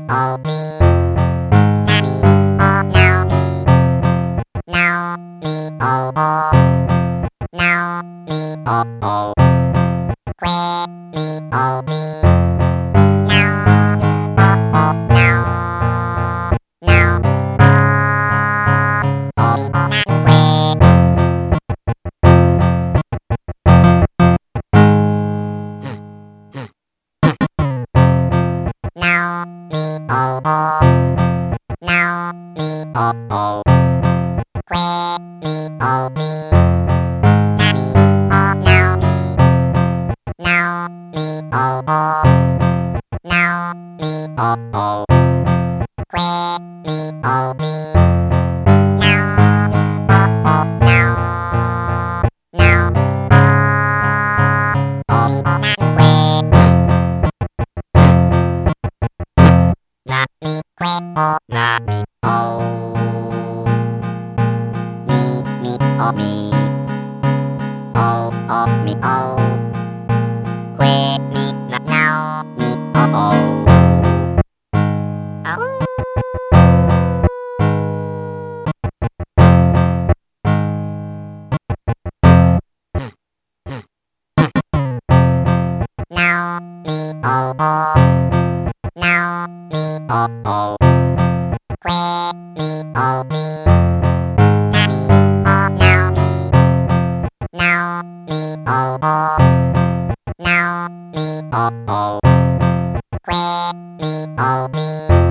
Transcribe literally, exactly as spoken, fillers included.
oh me, now me, now me, oh oh, now me, oh oh, que me, oh me, now me, oh oh, now, now me, oh me, oh me, que. Now me, oh oh, now me, oh oh, que me, oh me, now me, oh now me, now me, oh oh, now me, oh oh, que me, oh me, now me, oh oh, now, now me, oh me, oh me, que. Na mi que o na mi o mi mi o mi o o mi o que mi na now mi o o now mi o o now me, oh oh, que me, oh me, now me, oh now me, now me, oh oh, now me, oh oh, que me, oh me.